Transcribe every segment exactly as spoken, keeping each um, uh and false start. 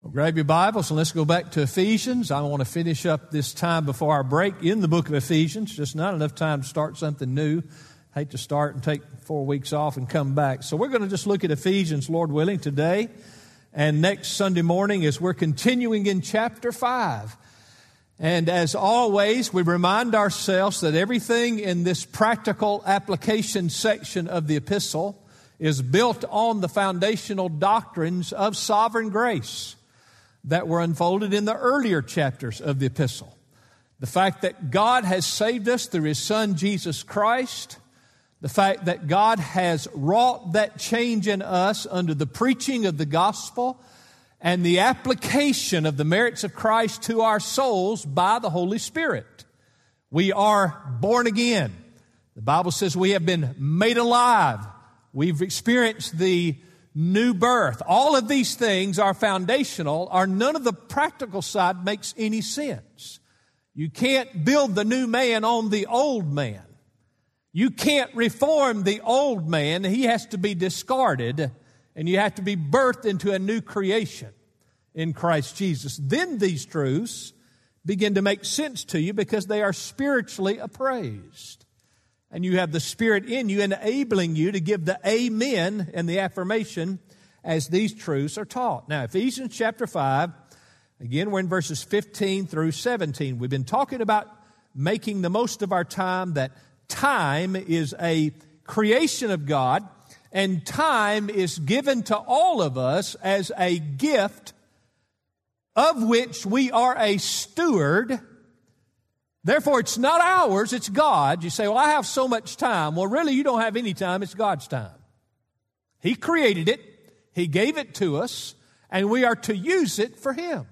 Grab your Bibles and let's go back to Ephesians. I want to finish up this time before our break in the book of Ephesians. Just not enough time to start something new. Hate to start and take four weeks off and come back. So we're going to just look at Ephesians, Lord willing, today and next Sunday morning as we're continuing in chapter five. And as always, we remind ourselves that everything in this practical application section of the epistle is built on the foundational doctrines of sovereign grace that were unfolded in the earlier chapters of the epistle. The fact that God has saved us through His Son, Jesus Christ. The fact that God has wrought that change in us under the preaching of the gospel and the application of the merits of Christ to our souls by the Holy Spirit. We are born again. The Bible says we have been made alive. We've experienced the new birth. All of these things are foundational, or none of the practical side makes any sense. You can't build the new man on the old man. You can't reform the old man. He has to be discarded, and you have to be birthed into a new creation in Christ Jesus. Then these truths begin to make sense to you because they are spiritually appraised. And you have the Spirit in you enabling you to give the amen and the affirmation as these truths are taught. Now, Ephesians chapter five, again, we're in verses fifteen through seventeen. We've been talking about making the most of our time, that time is a creation of God, and time is given to all of us as a gift of which we are a steward. Therefore, it's not ours, it's God's. You say, well, I have so much time. Well, really, you don't have any time. It's God's time. He created it. He gave it to us, and we are to use it for Him.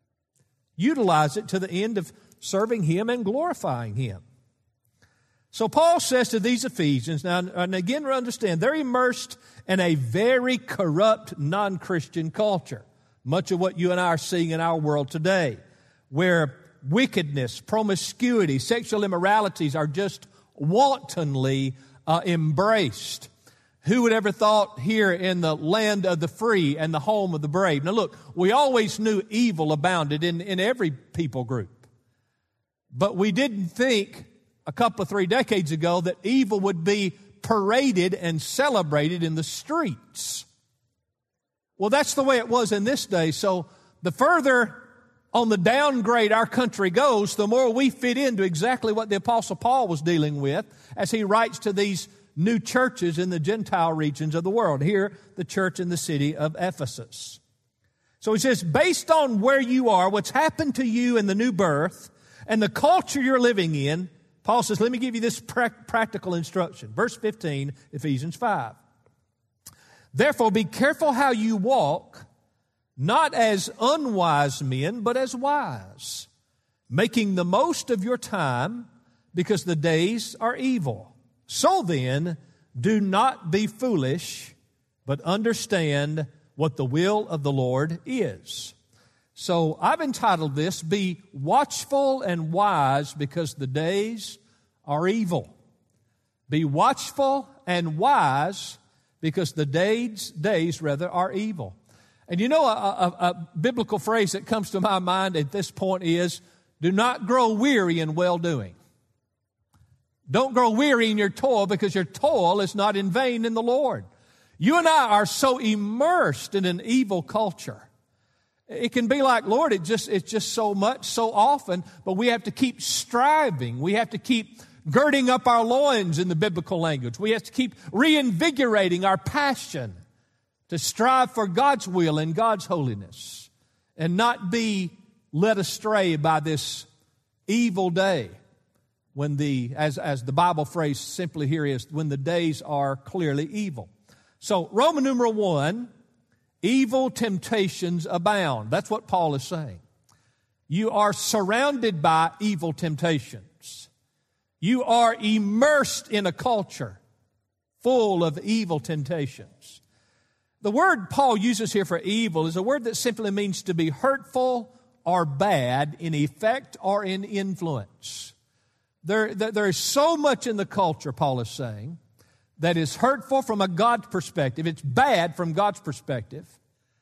Utilize it to the end of serving Him and glorifying Him. So Paul says to these Ephesians, now, and again, understand, they're immersed in a very corrupt non-Christian culture. Much of what you and I are seeing in our world today, where wickedness, promiscuity, sexual immoralities are just wantonly uh, embraced. Who would ever thought here in the land of the free and the home of the brave? Now look, we always knew evil abounded in, in every people group. But we didn't think a couple of three decades ago that evil would be paraded and celebrated in the streets. Well, that's the way it was in this day. So the further on the downgrade our country goes, the more we fit into exactly what the Apostle Paul was dealing with as he writes to these new churches in the Gentile regions of the world. Here, the church in the city of Ephesus. So he says, based on where you are, what's happened to you in the new birth, and the culture you're living in, Paul says, let me give you this pra- practical instruction. Verse fifteen, Ephesians five. Therefore, be careful how you walk, not as unwise men, but as wise, making the most of your time because the days are evil. So then, do not be foolish, but understand what the will of the Lord is. So I've entitled this, Be Watchful and Wise because the days are evil. Be watchful and wise because the days, days rather, are evil. And you know, a, a, a biblical phrase that comes to my mind at this point is, do not grow weary in well-doing. Don't grow weary in your toil because your toil is not in vain in the Lord. You and I are so immersed in an evil culture. It can be like, Lord, it just, it's just so much, so often, but we have to keep striving. We have to keep girding up our loins in the biblical language. We have to keep reinvigorating our passion to strive for God's will and God's holiness and not be led astray by this evil day when the, as, as the Bible phrase simply here is, when the days are clearly evil. So Roman numeral one, evil temptations abound. That's what Paul is saying. You are surrounded by evil temptations. You are immersed in a culture full of evil temptations. The word Paul uses here for evil is a word that simply means to be hurtful or bad in effect or in influence. There, there is so much in the culture, Paul is saying, that is hurtful from a God's perspective. It's bad from God's perspective.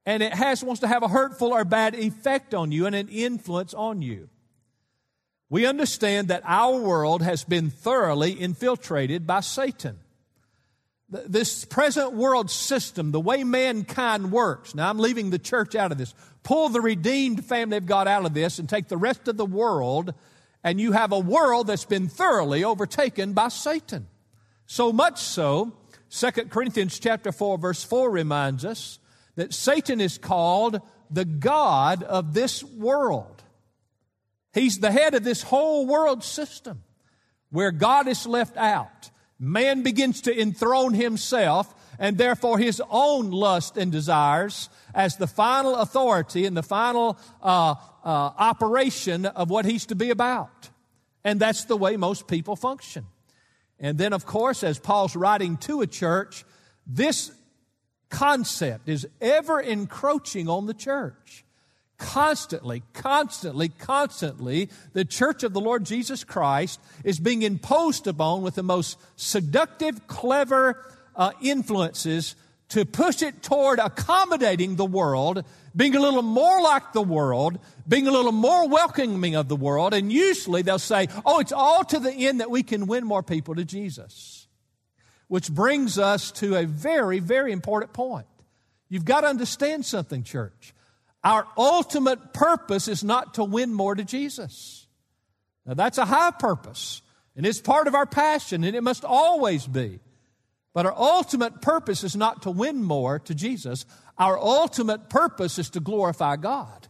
and it has wants to have a hurtful or bad effect on you and an influence on you. We understand that our world has been thoroughly infiltrated by Satan. This present world system, the way mankind works. Now, I'm leaving the church out of this. Pull the redeemed family of God out of this and take the rest of the world, and you have a world that's been thoroughly overtaken by Satan. So much so, Second Corinthians chapter four, verse four reminds us that Satan is called the god of this world. He's the head of this whole world system where God is left out. Man begins to enthrone himself and therefore his own lust and desires as the final authority and the final uh, uh, operation of what he's to be about. And that's the way most people function. And then, of course, as Paul's writing to a church, this concept is ever encroaching on the church. Constantly, constantly, constantly, the church of the Lord Jesus Christ is being imposed upon with the most seductive, clever uh, influences to push it toward accommodating the world, being a little more like the world, being a little more welcoming of the world. And usually they'll say, oh, it's all to the end that we can win more people to Jesus. Which brings us to a very, very important point. You've got to understand something, church. Our ultimate purpose is not to win more to Jesus. Now, that's a high purpose, and it's part of our passion, and it must always be. But our ultimate purpose is not to win more to Jesus. Our ultimate purpose is to glorify God.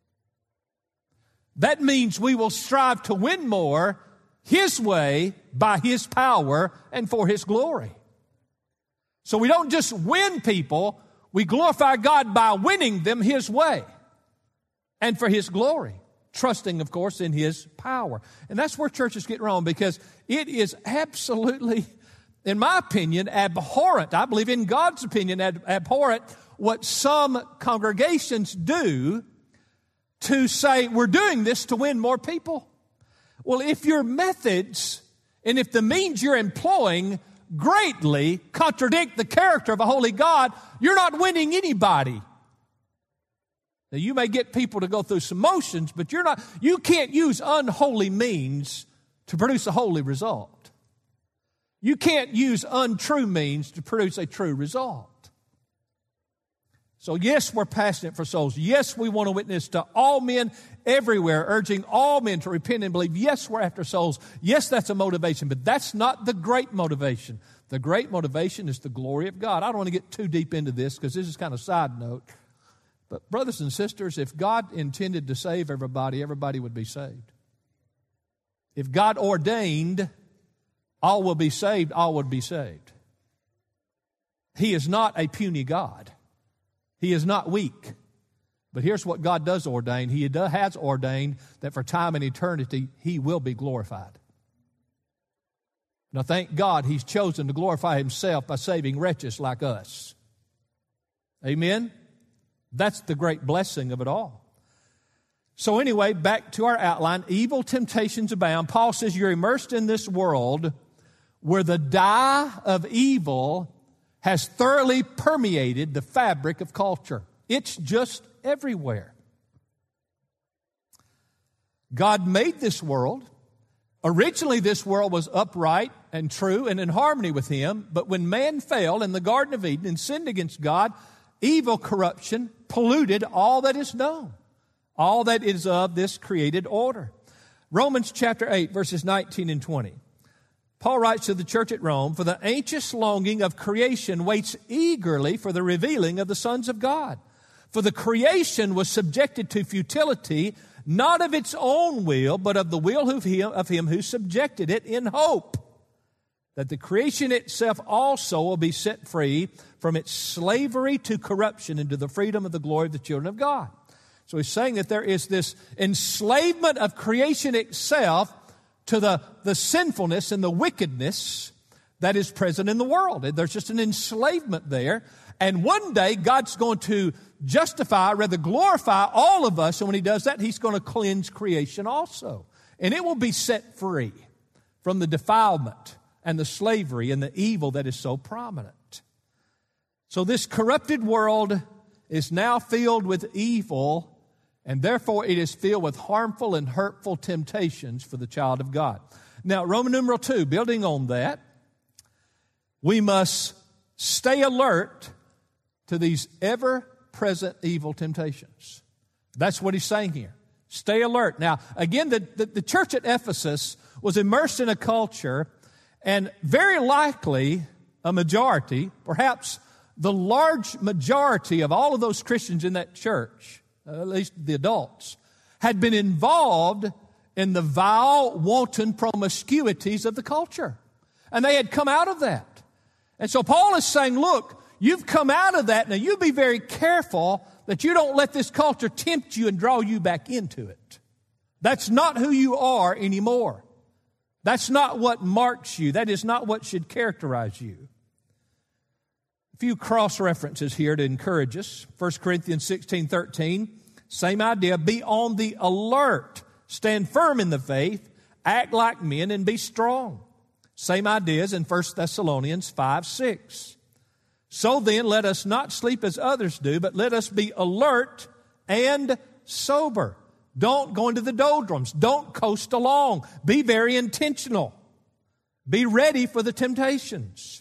That means we will strive to win more His way, by His power, and for His glory. So we don't just win people, we glorify God by winning them His way and for His glory, trusting, of course, in His power. And that's where churches get wrong, because it is absolutely, in my opinion, abhorrent. I believe in God's opinion, ab- abhorrent what some congregations do to say, we're doing this to win more people. Well, if your methods and if the means you're employing greatly contradict the character of a holy God, you're not winning anybody. Now, you may get people to go through some motions, but you're not, you can't use unholy means to produce a holy result. You can't use untrue means to produce a true result. So yes, we're passionate for souls. Yes, we want to witness to all men everywhere, urging all men to repent and believe. Yes, we're after souls. Yes, that's a motivation, but that's not the great motivation. The great motivation is the glory of God. I don't want to get too deep into this because this is kind of a side note. But brothers and sisters, if God intended to save everybody, everybody would be saved. If God ordained all will be saved, all would be saved. He is not a puny God. He is not weak. But here's what God does ordain. He has ordained that for time and eternity, He will be glorified. Now, thank God He's chosen to glorify Himself by saving wretches like us. Amen? That's the great blessing of it all. So anyway, back to our outline. Evil temptations abound. Paul says you're immersed in this world where the dye of evil has thoroughly permeated the fabric of culture. It's just everywhere. God made this world. Originally, this world was upright and true and in harmony with Him. But when man fell in the Garden of Eden and sinned against God, evil corruption polluted all that is known, all that is of this created order. Romans chapter eight, verses nineteen and twenty. Paul writes to the church at Rome, for the anxious longing of creation waits eagerly for the revealing of the sons of God. For the creation was subjected to futility, not of its own will, but of the will of him, of him who subjected it, in hope that the creation itself also will be set free from its slavery to corruption into the freedom of the glory of the children of God. So he's saying that there is this enslavement of creation itself to the, the sinfulness and the wickedness that is present in the world. There's just an enslavement there. And one day, God's going to justify, rather glorify all of us. And when He does that, He's going to cleanse creation also. And it will be set free from the defilement and the slavery and the evil that is so prominent. So this corrupted world is now filled with evil, and therefore it is filled with harmful and hurtful temptations for the child of God. Now, Roman numeral two, building on that, we must stay alert to these ever-present evil temptations. That's what he's saying here. Stay alert. Now, again, the, the, the church at Ephesus was immersed in a culture, and very likely a majority, perhaps the large majority of all of those Christians in that church, at least the adults, had been involved in the vile, wanton promiscuities of the culture. And they had come out of that. And so Paul is saying, look, you've come out of that. Now you be very careful that you don't let this culture tempt you and draw you back into it. That's not who you are anymore. That's not what marks you. That is not what should characterize you. A few cross references here to encourage us. First Corinthians sixteen thirteen, same idea. Be on the alert. Stand firm in the faith. Act like men and be strong. Same ideas in First Thessalonians five six. So then, let us not sleep as others do, but let us be alert and sober. Don't go into the doldrums. Don't coast along. Be very intentional. Be ready for the temptations.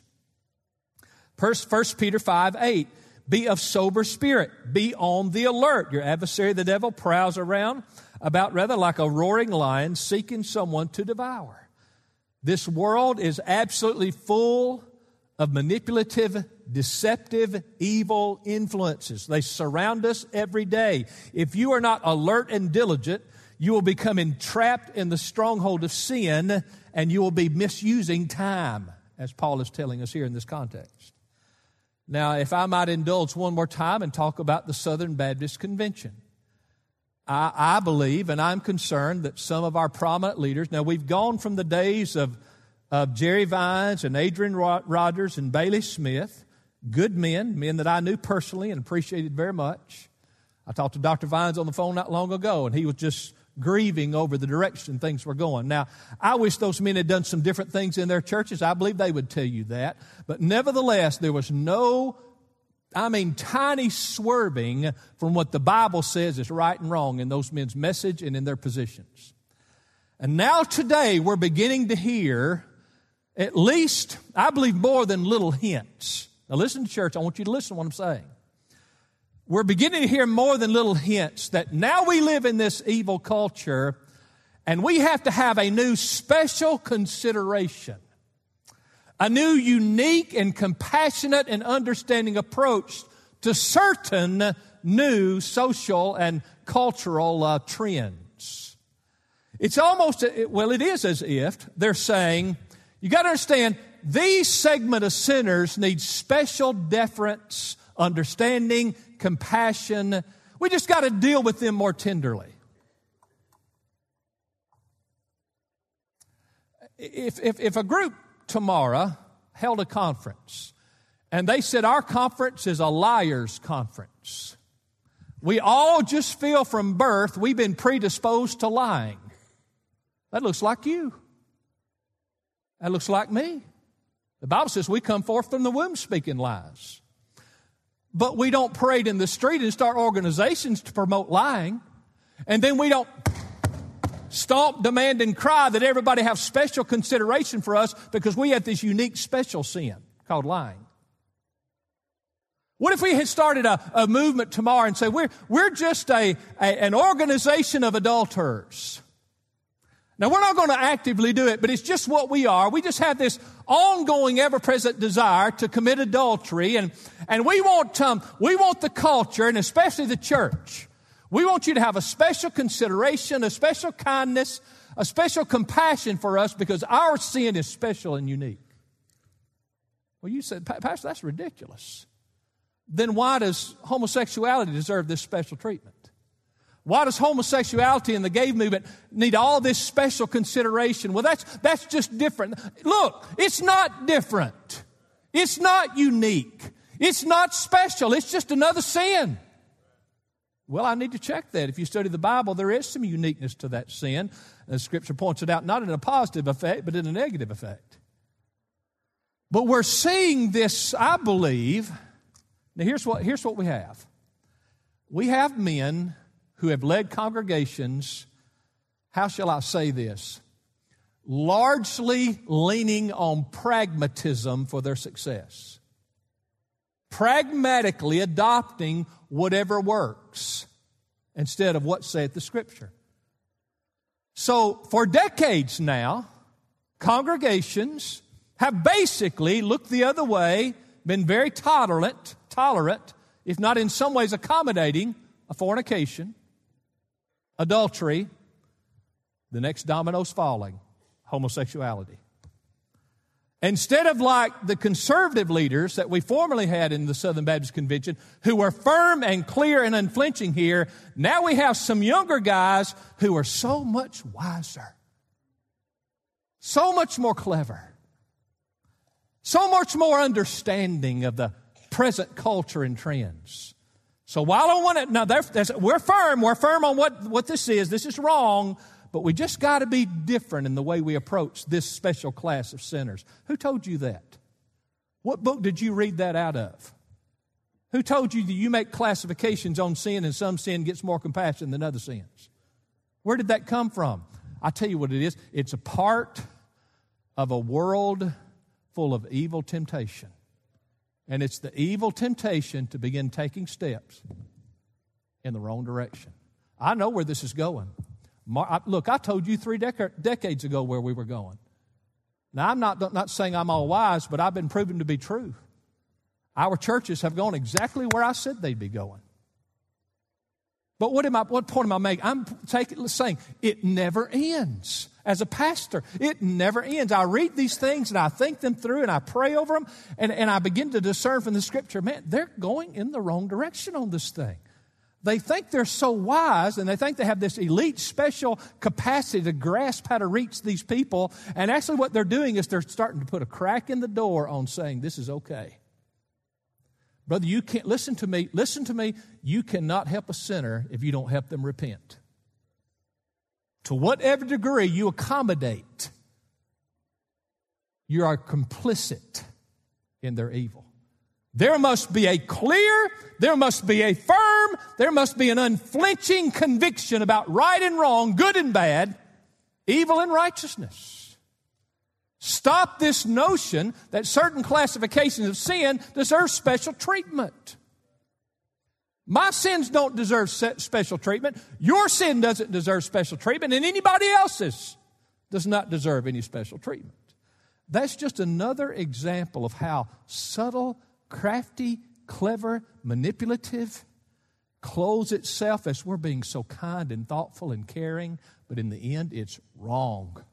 First Peter five eight. Be of sober spirit. Be on the alert. Your adversary, the devil, prowls around about rather like a roaring lion seeking someone to devour. This world is absolutely full of manipulative, deceptive, evil influences. They surround us every day. If you are not alert and diligent, you will become entrapped in the stronghold of sin, and you will be misusing time, as Paul is telling us here in this context. Now, if I might indulge one more time and talk about the Southern Baptist Convention. I, I believe, and I'm concerned, that some of our prominent leaders, now we've gone from the days of, of Jerry Vines and Adrian Rogers and Bailey Smith, good men, men that I knew personally and appreciated very much. I talked to Doctor Vines on the phone not long ago, and he was just grieving over the direction things were going. Now, I wish those men had done some different things in their churches. I believe they would tell you that. But nevertheless, there was no, I mean, tiny swerving from what the Bible says is right and wrong in those men's message and in their positions. And now today, we're beginning to hear at least, I believe, more than little hints. Now listen to church. I want you to listen to what I'm saying. We're beginning to hear more than little hints that now we live in this evil culture, and we have to have a new special consideration, a new unique and compassionate and understanding approach to certain new social and cultural uh, trends. It's almost, well, it is as if they're saying, you got to understand, these segment of sinners need special deference, understanding, compassion. We just got to deal with them more tenderly. If, if, if a group tomorrow held a conference and they said our conference is a liar's conference, we all just feel from birth we've been predisposed to lying. That looks like you. That looks like me. The Bible says we come forth from the womb speaking lies. But we don't parade in the street and start organizations to promote lying. And then we don't stomp, demand, and cry that everybody have special consideration for us because we have this unique special sin called lying. What if we had started a, a movement tomorrow and say, we're, we're just a, a, an organization of adulterers? Now, we're not going to actively do it, but it's just what we are. We just have this ongoing, ever-present desire to commit adultery, and, and we want um, we want the culture, and especially the church. We want you to have a special consideration, a special kindness, a special compassion for us because our sin is special and unique. Well, you said, Pastor, that's ridiculous. Then why does homosexuality deserve this special treatment? Why does homosexuality and the gay movement need all this special consideration? Well, that's, that's just different. Look, it's not different. It's not unique. It's not special. It's just another sin. Well, I need to check that. If you study the Bible, there is some uniqueness to that sin. The Scripture points it out, not in a positive effect, but in a negative effect. But we're seeing this, I believe. Now, here's what, here's what we have. We have men who have led congregations, how shall I say this, largely leaning on pragmatism for their success. Pragmatically adopting whatever works instead of what saith the Scripture. So for decades now, congregations have basically looked the other way, been very tolerant, tolerant, if not in some ways accommodating, a fornication, adultery, the next domino's falling, homosexuality. Instead of like the conservative leaders that we formerly had in the Southern Baptist Convention who were firm and clear and unflinching here, now we have some younger guys who are so much wiser, so much more clever, so much more understanding of the present culture and trends. So while I want to, now we're firm, we're firm on what, what this is, this is wrong, but we just got to be different in the way we approach this special class of sinners. Who told you that? What book did you read that out of? Who told you that you make classifications on sin and some sin gets more compassion than other sins? Where did that come from? I tell you what it is. It's a part of a world full of evil temptation. And it's the evil temptation to begin taking steps in the wrong direction. I know where this is going. Look, I told you three dec- decades ago where we were going. Now, I'm not, not saying I'm all wise, but I've been proven to be true. Our churches have gone exactly where I said they'd be going. But what am I? What point am I making? I'm taking, saying it never ends. As a pastor, it never ends. I read these things and I think them through and I pray over them and, and I begin to discern from the Scripture, man, they're going in the wrong direction on this thing. They think they're so wise and they think they have this elite special capacity to grasp how to reach these people. And actually what they're doing is they're starting to put a crack in the door on saying this is okay. Brother, you can't, listen to me, listen to me, you cannot help a sinner if you don't help them repent. To whatever degree you accommodate, you are complicit in their evil. There must be a clear, there must be a firm, there must be an unflinching conviction about right and wrong, good and bad, evil and righteousness. Stop this notion that certain classifications of sin deserve special treatment. My sins don't deserve special treatment. Your sin doesn't deserve special treatment, and anybody else's does not deserve any special treatment. That's just another example of how subtle, crafty, clever, manipulative clothes itself as we're being so kind and thoughtful and caring, but in the end, it's wrong.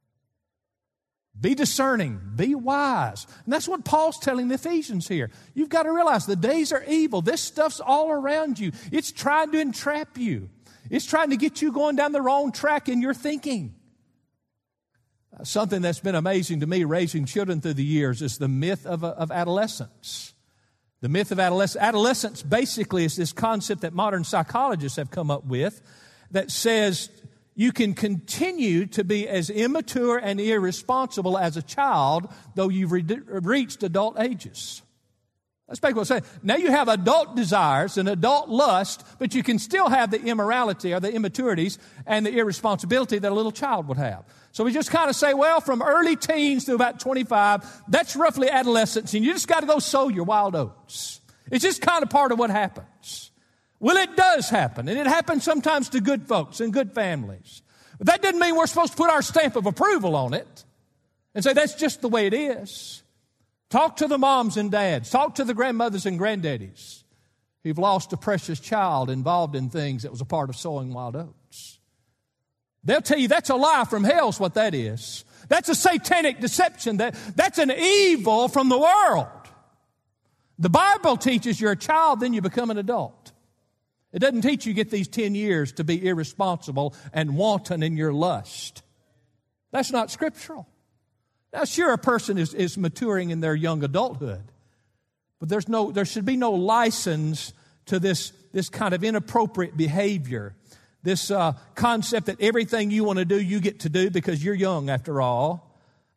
Be discerning. Be wise. And that's what Paul's telling the Ephesians here. You've got to realize the days are evil. This stuff's all around you. It's trying to entrap you. It's trying to get you going down the wrong track in your thinking. Uh, something that's been amazing to me raising children through the years is the myth of, uh, of adolescence. The myth of adolescence. Adolescence basically is this concept that modern psychologists have come up with that says you can continue to be as immature and irresponsible as a child, though you've re- reached adult ages. That's basically what I'm saying. Now you have adult desires and adult lust, but you can still have the immorality or the immaturities and the irresponsibility that a little child would have. So we just kind of say, well, from early teens to about twenty-five, that's roughly adolescence, and you just got to go sow your wild oats. It's just kind of part of what happens. Well, it does happen, and it happens sometimes to good folks and good families. But that doesn't mean we're supposed to put our stamp of approval on it and say that's just the way it is. Talk to the moms and dads. Talk to the grandmothers and granddaddies who've lost a precious child involved in things that was a part of sowing wild oats. They'll tell you that's a lie from hell is what that is. That's a satanic deception. That, that's an evil from the world. The Bible teaches you're a child, then you become an adult. It doesn't teach you get these ten years to be irresponsible and wanton in your lust. That's not scriptural. Now, sure, a person is, is maturing in their young adulthood, but there's no, there should be no license to this, this kind of inappropriate behavior, this uh, concept that everything you want to do, you get to do because you're young after all.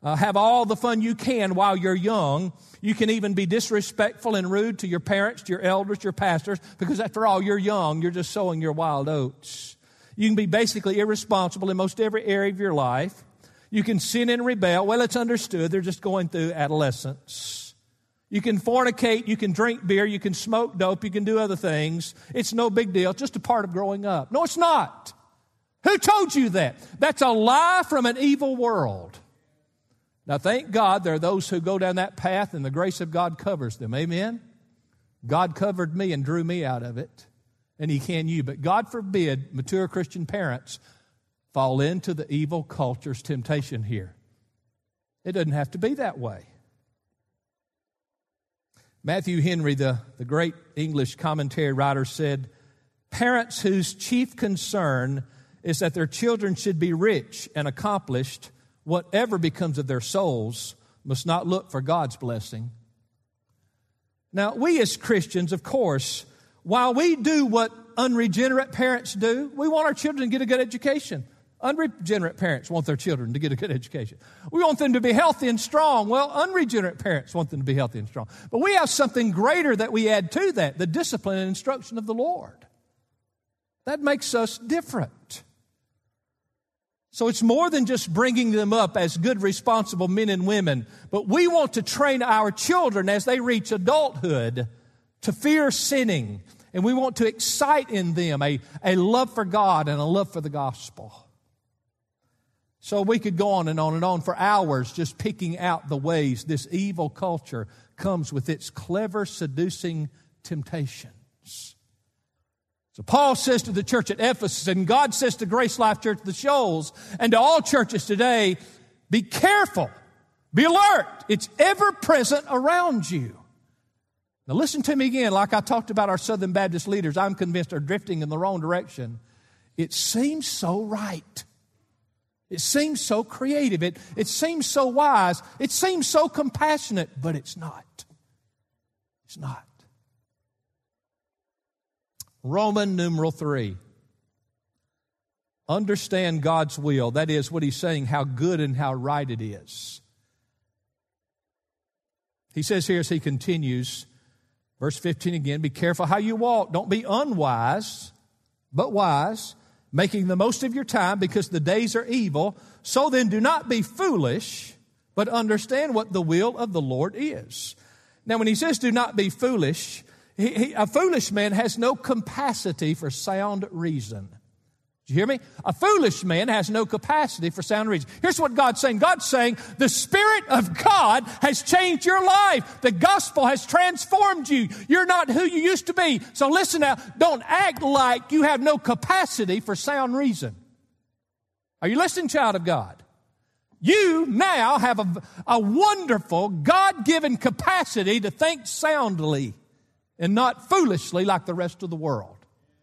Uh, have all the fun you can while you're young. You can even be disrespectful and rude to your parents, to your elders, your pastors, because after all, you're young. You're just sowing your wild oats. You can be basically irresponsible in most every area of your life. You can sin and rebel. Well, it's understood. They're just going through adolescence. You can fornicate. You can drink beer. You can smoke dope. You can do other things. It's no big deal. It's just a part of growing up. No, it's not. Who told you that? That's a lie from an evil world. Now, thank God there are those who go down that path and the grace of God covers them. Amen? God covered me and drew me out of it, and He can you. But God forbid mature Christian parents fall into the evil culture's temptation here. It doesn't have to be that way. Matthew Henry, the, the great English commentary writer, said, "Parents whose chief concern is that their children should be rich and accomplished, whatever becomes of their souls, must not look for God's blessing." Now, we as Christians, of course, while we do what unregenerate parents do, we want our children to get a good education. Unregenerate parents want their children to get a good education. We want them to be healthy and strong. Well, unregenerate parents want them to be healthy and strong. But we have something greater that we add to that, the discipline and instruction of the Lord. That makes us different. So it's more than just bringing them up as good, responsible men and women, but we want to train our children as they reach adulthood to fear sinning, and we want to excite in them a, a love for God and a love for the gospel. So we could go on and on and on for hours just picking out the ways this evil culture comes with its clever, seducing temptations. So Paul says to the church at Ephesus, and God says to Grace Life Church, the Shoals, and to all churches today, be careful, be alert. It's ever present around you. Now listen to me again, like I talked about our Southern Baptist leaders, I'm convinced are drifting in the wrong direction. It seems so right. It seems so creative. It, it seems so wise. It seems so compassionate, but it's not. It's not. Roman numeral three. Understand God's will. That is what he's saying, how good and how right it is. He says here as he continues, verse fifteen again, be careful how you walk. Don't be unwise, but wise, making the most of your time because the days are evil. So then do not be foolish, but understand what the will of the Lord is. Now when he says do not be foolish, He, he, a foolish man has no capacity for sound reason. Did you hear me? A foolish man has no capacity for sound reason. Here's what God's saying. God's saying the Spirit of God has changed your life. The gospel has transformed you. You're not who you used to be. So listen now. Don't act like you have no capacity for sound reason. Are you listening, child of God? You now have a, a wonderful God-given capacity to think soundly and not foolishly like the rest of the world.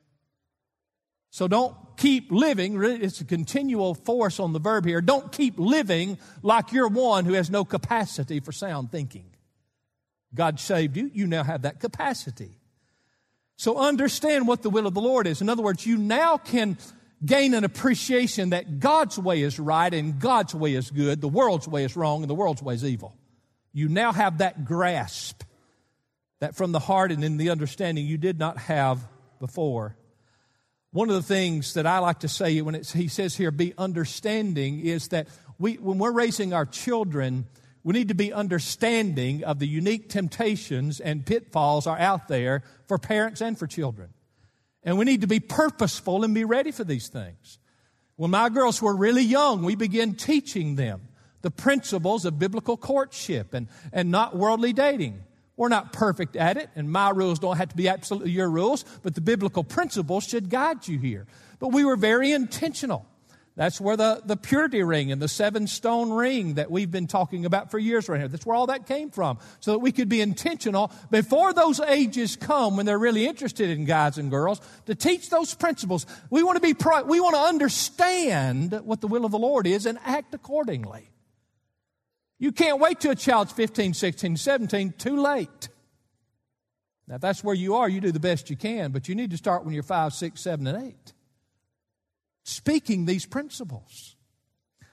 So don't keep living, it's a continual force on the verb here, don't keep living like you're one who has no capacity for sound thinking. God saved you, you now have that capacity. So understand what the will of the Lord is. In other words, you now can gain an appreciation that God's way is right and God's way is good, the world's way is wrong and the world's way is evil. You now have that grasp that from the heart and in the understanding you did not have before. One of the things that I like to say when it's, he says here, be understanding, is that we, when we're raising our children, we need to be understanding of the unique temptations and pitfalls are out there for parents and for children. And we need to be purposeful and be ready for these things. When my girls were really young, we began teaching them the principles of biblical courtship and, and not worldly dating. We're not perfect at it, and my rules don't have to be absolutely your rules, but the biblical principles should guide you here. But we were very intentional. That's where the, the purity ring and the seven stone ring that we've been talking about for years right here, that's where all that came from, so that we could be intentional before those ages come when they're really interested in guys and girls to teach those principles. We want to be, pro- we want to understand what the will of the Lord is and act accordingly. You can't wait till a child's fifteen, sixteen, seventeen, too late. Now, if that's where you are, you do the best you can, but you need to start when you're five, six, seven, and eight. Speaking these principles.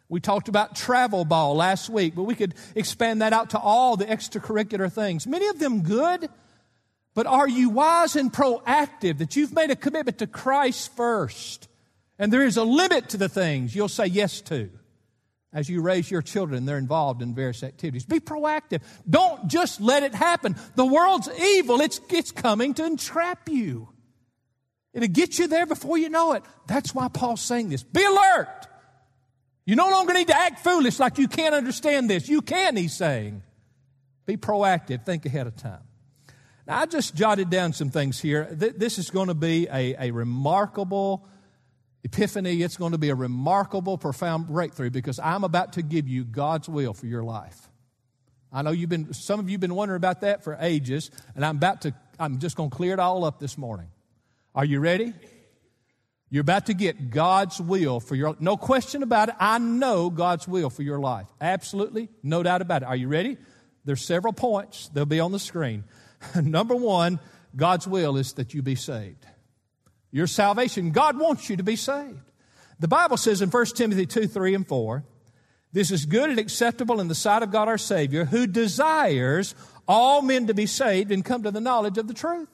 We talked about travel ball last week, but we could expand that out to all the extracurricular things. Many of them good, but are you wise and proactive that you've made a commitment to Christ first? And there is a limit to the things you'll say yes to as you raise your children and they're involved in various activities. Be proactive. Don't just let it happen. The world's evil. It's, it's coming to entrap you. It'll get you there before you know it. That's why Paul's saying this. Be alert. You no longer need to act foolish like you can't understand this. You can, he's saying. Be proactive. Think ahead of time. Now, I just jotted down some things here. This is going to be a, a remarkable epiphany. It's going to be a remarkable, profound breakthrough because I'm about to give you God's will for your life. I know you've been, some of you have been wondering about that for ages, and I'm about to, I'm just going to clear it all up this morning. Are you ready? You're about to get God's will for your life. No question about it. I know God's will for your life. Absolutely. No doubt about it. Are you ready? There's several points. They'll be on the screen. Number one, God's will is that you be saved. Your salvation, God wants you to be saved. The Bible says in First Timothy two, three, and four, this is good and acceptable in the sight of God our Savior, who desires all men to be saved and come to the knowledge of the truth.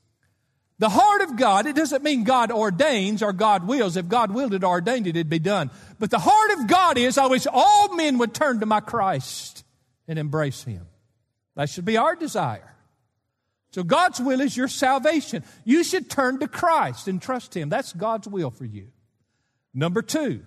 The heart of God, it doesn't mean God ordains or God wills. If God willed it or ordained it, it'd be done. But the heart of God is, I wish all men would turn to my Christ and embrace Him. That should be our desire. So God's will is your salvation. You should turn to Christ and trust Him. That's God's will for you. Number two,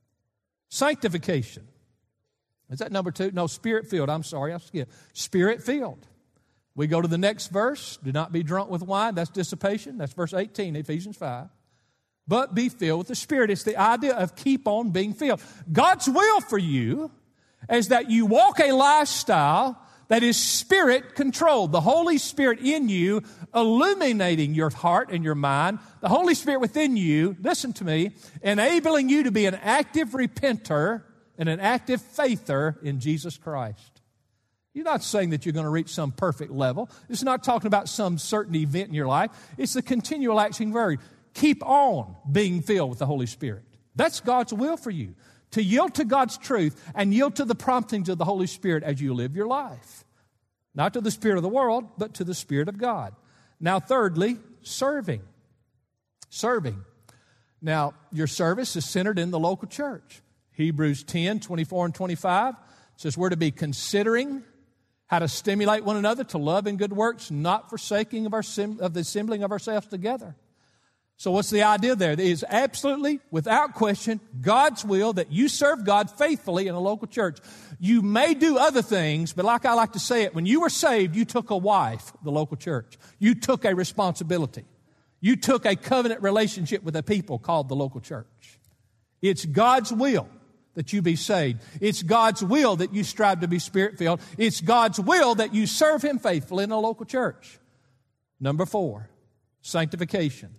sanctification. Is that number two? No, Spirit-filled. I'm sorry, I skipped. Spirit-filled. We go to the next verse. Do not be drunk with wine. That's dissipation. That's verse eighteen, Ephesians five. But be filled with the Spirit. It's the idea of keep on being filled. God's will for you is that you walk a lifestyle that is Spirit-controlled. The Holy Spirit in you illuminating your heart and your mind. The Holy Spirit within you, listen to me, enabling you to be an active repenter and an active faither in Jesus Christ. You're not saying that you're going to reach some perfect level. It's not talking about some certain event in your life. It's the continual action verb. Keep on being filled with the Holy Spirit. That's God's will for you. To yield to God's truth and yield to the promptings of the Holy Spirit as you live your life. Not to the spirit of the world, but to the Spirit of God. Now, thirdly, serving. Serving. Now, your service is centered in the local church. Hebrews ten, twenty-four and twenty-five says we're to be considering how to stimulate one another to love and good works, not forsaking of, our, of the assembling of ourselves together. So what's the idea there? It is absolutely, without question, God's will that you serve God faithfully in a local church. You may do other things, but like I like to say it, when you were saved, you took a wife, the local church. You took a responsibility. You took a covenant relationship with a people called the local church. It's God's will that you be saved. It's God's will that you strive to be Spirit-filled. It's God's will that you serve Him faithfully in a local church. Number four, sanctification.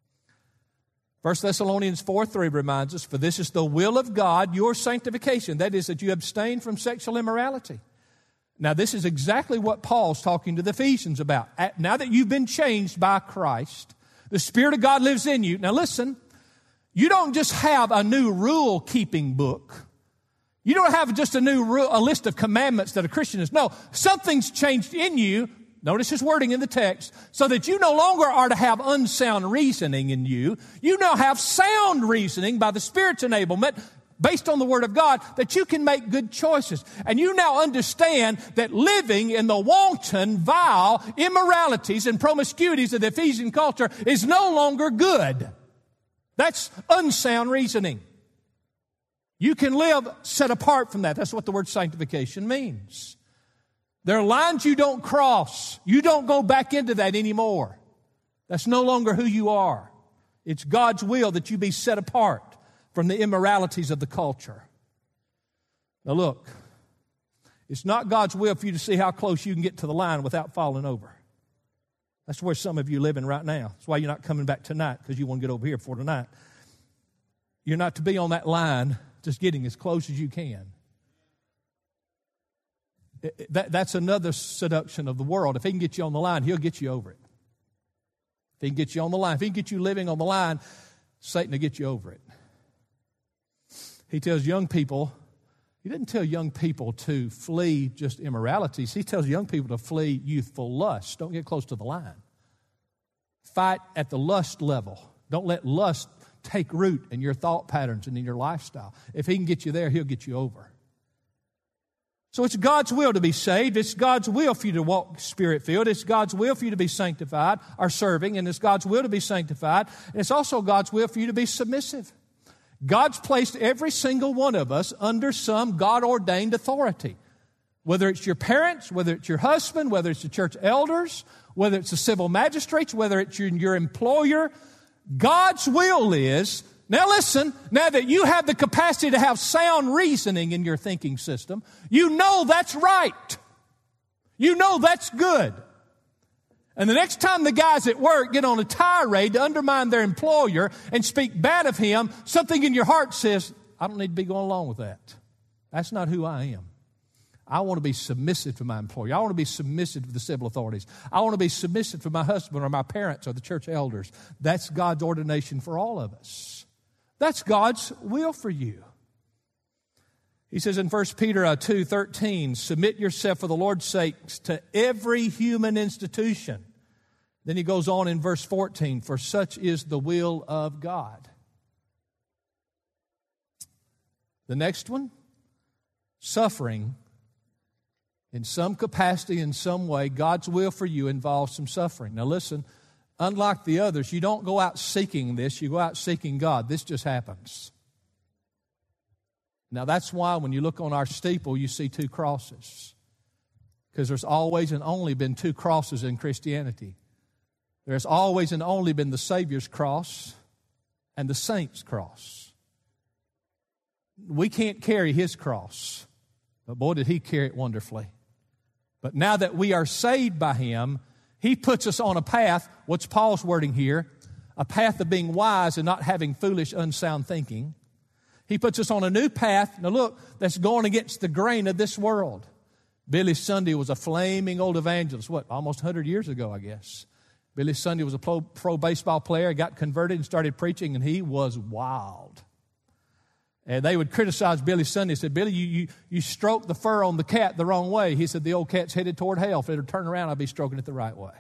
First Thessalonians four three reminds us, for this is the will of God, your sanctification. That is, that you abstain from sexual immorality. Now, this is exactly what Paul's talking to the Ephesians about. Now that you've been changed by Christ, the Spirit of God lives in you. Now, listen. You don't just have a new rule-keeping book. You don't have just a new rule, a list of commandments that a Christian is. No, something's changed in you. Notice his wording in the text. So that you no longer are to have unsound reasoning in you. You now have sound reasoning by the Spirit's enablement based on the Word of God that you can make good choices. And you now understand that living in the wanton, vile immoralities and promiscuities of the Ephesian culture is no longer good. That's unsound reasoning. You can live set apart from that. That's what the word sanctification means. There are lines you don't cross. You don't go back into that anymore. That's no longer who you are. It's God's will that you be set apart from the immoralities of the culture. Now look, it's not God's will for you to see how close you can get to the line without falling over. That's where some of you are living right now. That's why you're not coming back tonight, because you want to get over here for tonight. You're not to be on that line just getting as close as you can. That, that's another seduction of the world. If he can get you on the line, he'll get you over it. If he can get you on the line, if he can get you living on the line, Satan will get you over it. He tells young people, he didn't tell young people to flee just immoralities. He tells young people to flee youthful lust. Don't get close to the line. Fight at the lust level. Don't let lust take root in your thought patterns and in your lifestyle. If he can get you there, he'll get you over. So it's God's will to be saved. It's God's will for you to walk Spirit-filled. It's God's will for you to be sanctified or serving, and it's God's will to be sanctified. And it's also God's will for you to be submissive. God's placed every single one of us under some God-ordained authority. Whether it's your parents, whether it's your husband, whether it's the church elders, whether it's the civil magistrates, whether it's your, your employer, God's will is, now listen, now that you have the capacity to have sound reasoning in your thinking system, you know that's right. You know that's good. And the next time the guys at work get on a tirade to undermine their employer and speak bad of him, something in your heart says, I don't need to be going along with that. That's not who I am. I want to be submissive to my employer. I want to be submissive to the civil authorities. I want to be submissive to my husband or my parents or the church elders. That's God's ordination for all of us. That's God's will for you. He says in First Peter two thirteen, submit yourself for the Lord's sake to every human institution. Then he goes on in verse fourteen, for such is the will of God. The next one, suffering. In some capacity, in some way, God's will for you involves some suffering. Now listen, unlike the others, you don't go out seeking this, you go out seeking God. This just happens. Now that's why when you look on our steeple, you see two crosses. Because there's always and only been two crosses in Christianity. There's always and only been the Savior's cross and the saint's cross. We can't carry his cross, but boy, did he carry it wonderfully. But now that we are saved by him, he puts us on a path, what's Paul's wording here? A path of being wise and not having foolish, unsound thinking. He puts us on a new path, now look, that's going against the grain of this world. Billy Sunday was a flaming old evangelist, what, almost one hundred years ago, I guess. Billy Sunday was a pro, pro baseball player, got converted and started preaching, and he was wild. And they would criticize Billy Sunday. They said, Billy, you, you, you stroked the fur on the cat the wrong way. He said, the old cat's headed toward hell. If it would turn around, I'd be stroking it the right way.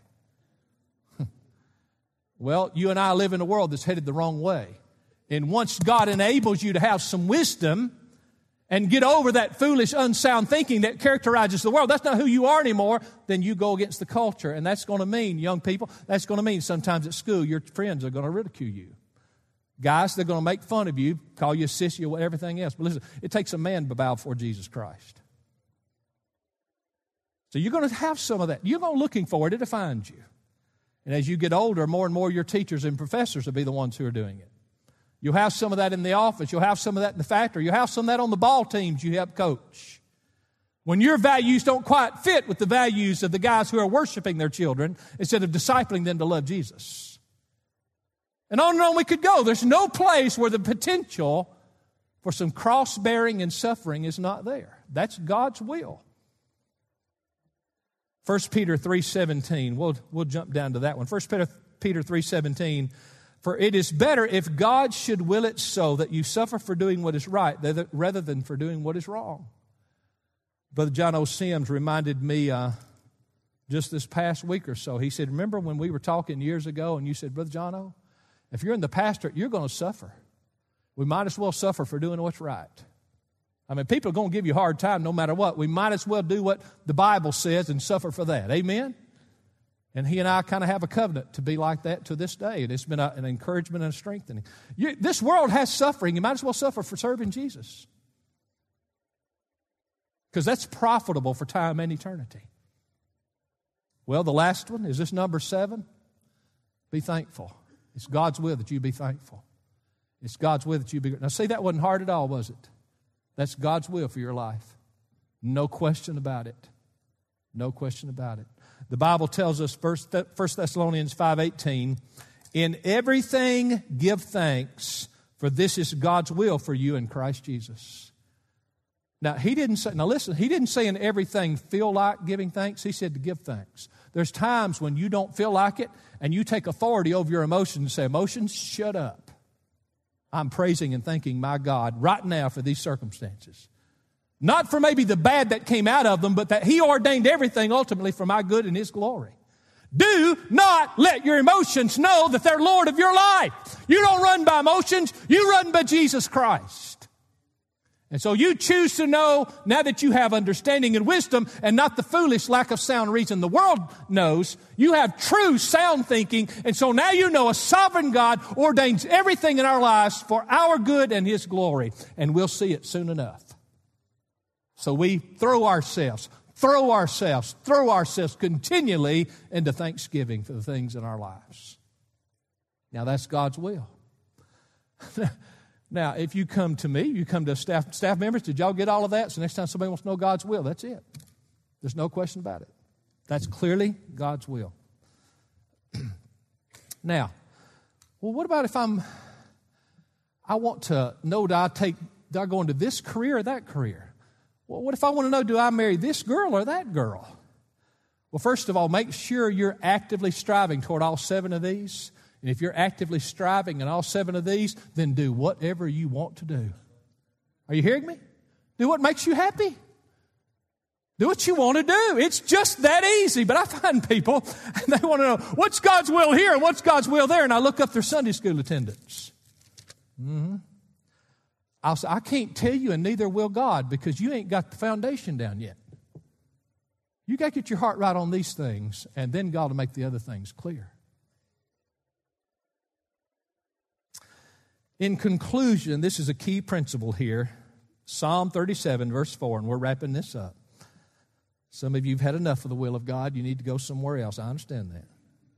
Well, you and I live in a world that's headed the wrong way. And once God enables you to have some wisdom and get over that foolish, unsound thinking that characterizes the world, that's not who you are anymore, then you go against the culture. And that's going to mean, young people, that's going to mean sometimes at school your friends are going to ridicule you. Guys, they're going to make fun of you, call you a sissy or everything else. But listen, it takes a man to bow before Jesus Christ. So you're going to have some of that. You're going to be looking for it. It defines you. And as you get older, more and more your teachers and professors will be the ones who are doing it. You'll have some of that in the office. You'll have some of that in the factory. You'll have some of that on the ball teams you help coach. When your values don't quite fit with the values of the guys who are worshiping their children instead of discipling them to love Jesus. And on and on we could go. There's no place where the potential for some cross-bearing and suffering is not there. That's God's will. First Peter three seventeen. We'll, we'll jump down to that one. First Peter three seventeen. For it is better if God should will it so that you suffer for doing what is right rather than for doing what is wrong. Brother John O. Sims reminded me uh, just this past week or so. He said, remember when we were talking years ago and you said, Brother John O., if you're in the pastorate, you're going to suffer. We might as well suffer for doing what's right. I mean, people are going to give you a hard time no matter what. We might as well do what the Bible says and suffer for that. Amen? And he and I kind of have a covenant to be like that to this day. And it's been a, an encouragement and a strengthening. You, this world has suffering. You might as well suffer for serving Jesus. Because that's profitable for time and eternity. Well, the last one, is this number seven? Be thankful. It's God's will that you be thankful. It's God's will that you be... Now, see, that wasn't hard at all, was it? That's God's will for your life. No question about it. No question about it. The Bible tells us, First Thessalonians five eighteen, in everything give thanks, for this is God's will for you in Christ Jesus. Now, he didn't say, now listen, he didn't say in everything feel like giving thanks. He said to give thanks. There's times when you don't feel like it, and you take authority over your emotions and say, emotions, shut up. I'm praising and thanking my God right now for these circumstances. Not for maybe the bad that came out of them, but that He ordained everything ultimately for my good and His glory. Do not let your emotions know that they're Lord of your life. You don't run by emotions. You run by Jesus Christ. And so you choose to know now that you have understanding and wisdom and not the foolish lack of sound reason the world knows. You have true sound thinking. And so now you know a sovereign God ordains everything in our lives for our good and His glory. And we'll see it soon enough. So we throw ourselves, throw ourselves, throw ourselves continually into thanksgiving for the things in our lives. Now that's God's will. Now, if you come to me, you come to staff staff members, did y'all get all of that? So next time somebody wants to know God's will, that's it. There's no question about it. That's clearly God's will. Now, well, what about if I'm, I want to know, do I take, do I go into this career or that career? Well, what if I want to know, do I marry this girl or that girl? Well, first of all, make sure you're actively striving toward all seven of these. And if you're actively striving in all seven of these, then do whatever you want to do. Are you hearing me? Do what makes you happy. Do what you want to do. It's just that easy. But I find people, and they want to know, what's God's will here and what's God's will there? And I look up their Sunday school attendance. Mm-hmm. I'll say, I can't tell you, and neither will God, because you ain't got the foundation down yet. You got to get your heart right on these things, and then God will make the other things clear. In conclusion, this is a key principle here. Psalm thirty-seven, verse four, and we're wrapping this up. Some of you have had enough of the will of God. You need to go somewhere else. I understand that.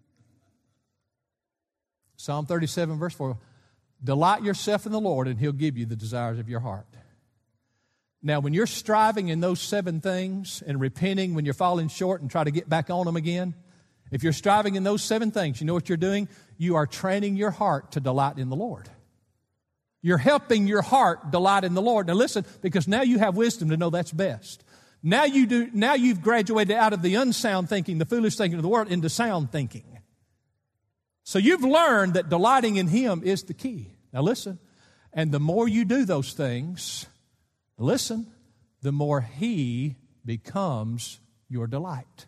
Psalm thirty-seven, verse four. Delight yourself in the Lord, and He'll give you the desires of your heart. Now, when you're striving in those seven things and repenting when you're falling short and try to get back on them again, if you're striving in those seven things, you know what you're doing? You are training your heart to delight in the Lord. You're helping your heart delight in the Lord. Now listen, because now you have wisdom to know that's best. Now you do. Now you've graduated out of the unsound thinking, the foolish thinking of the world, into sound thinking. So you've learned that delighting in Him is the key. Now listen, and the more you do those things, listen, the more He becomes your delight.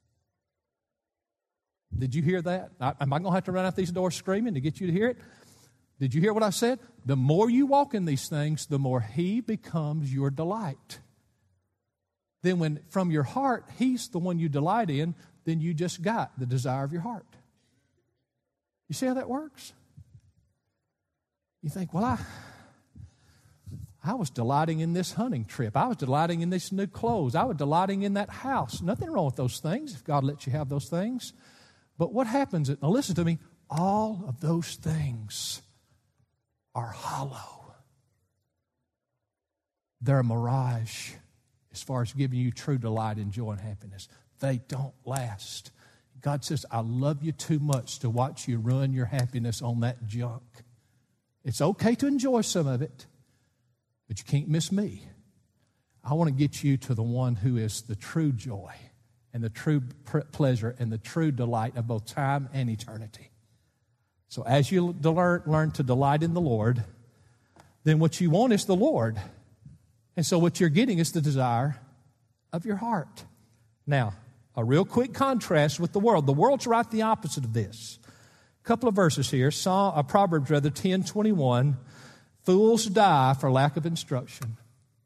Did you hear that? Am I going to have to run out these doors screaming to get you to hear it? Did you hear what I said? The more you walk in these things, the more He becomes your delight. Then when from your heart, He's the one you delight in, then you just got the desire of your heart. You see how that works? You think, well, I, I was delighting in this hunting trip. I was delighting in these new clothes. I was delighting in that house. Nothing wrong with those things if God lets you have those things. But what happens, now listen to me, all of those things are hollow. They're a mirage as far as giving you true delight and joy and happiness. They don't last. God says, I love you too much to watch you ruin your happiness on that junk. It's okay to enjoy some of it, but you can't miss me. I want to get you to the one who is the true joy and the true pleasure and the true delight of both time and eternity. So as you learn, learn to delight in the Lord, then what you want is the Lord. And so what you're getting is the desire of your heart. Now, a real quick contrast with the world. The world's right the opposite of this. A couple of verses here. Psalm, uh, Proverbs rather, ten twenty-one. Fools die for lack of instruction.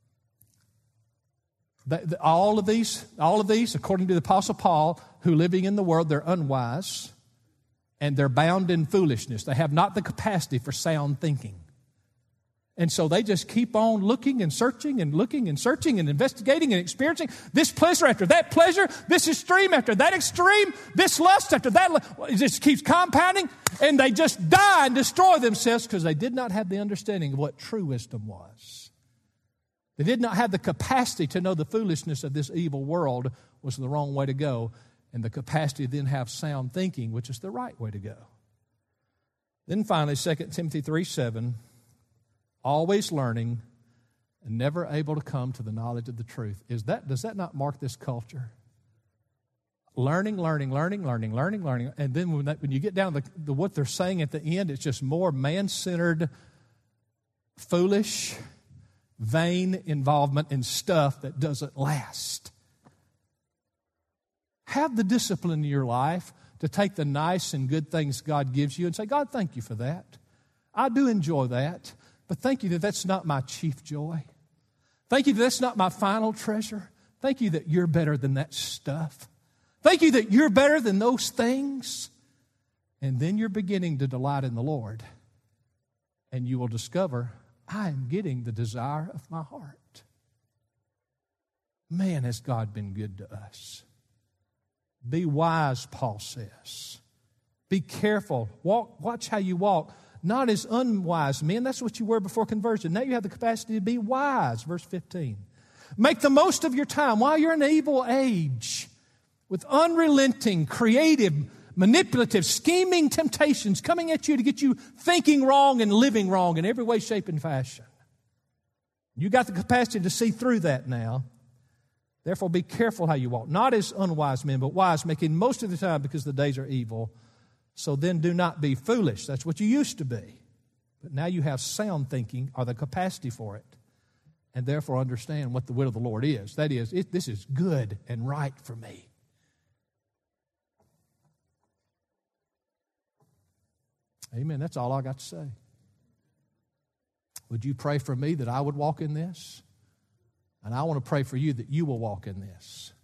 The, the, all of these, all of these, according to the Apostle Paul, who living in the world, they're unwise. And they're bound in foolishness. They have not the capacity for sound thinking. And so they just keep on looking and searching and looking and searching and investigating and experiencing this pleasure after that pleasure, this extreme after that extreme, this lust after that lust. It just keeps compounding, and they just die and destroy themselves because they did not have the understanding of what true wisdom was. They did not have the capacity to know the foolishness of this evil world was the wrong way to go, and the capacity to then have sound thinking, which is the right way to go. Then finally, Second Timothy three seven, always learning and never able to come to the knowledge of the truth. Is that, does that not mark this culture? Learning, learning, learning, learning, learning, learning. And then when, that, when you get down to the, the, what they're saying at the end, it's just more man-centered foolish, vain involvement in stuff that doesn't last. Have the discipline in your life to take the nice and good things God gives you and say, God, thank you for that. I do enjoy that, but thank you that that's not my chief joy. Thank you that that's not my final treasure. Thank you that you're better than that stuff. Thank you that you're better than those things. And then you're beginning to delight in the Lord. And you will discover, I am getting the desire of my heart. Man, has God been good to us. Be wise, Paul says. Be careful. Walk, watch how you walk. Not as unwise men. That's what you were before conversion. Now you have the capacity to be wise. Verse fifteen. Make the most of your time while you're in an able age with unrelenting, creative, manipulative, scheming temptations coming at you to get you thinking wrong and living wrong in every way, shape, and fashion. You got the capacity to see through that now. Therefore, be careful how you walk. Not as unwise men, but wise, making most of the time because the days are evil. So then do not be foolish. That's what you used to be. But now you have sound thinking or the capacity for it. And therefore understand what the will of the Lord is. That is, it, this is good and right for me. Amen. That's all I got to say. Would you pray for me that I would walk in this? And I want to pray for you that you will walk in this.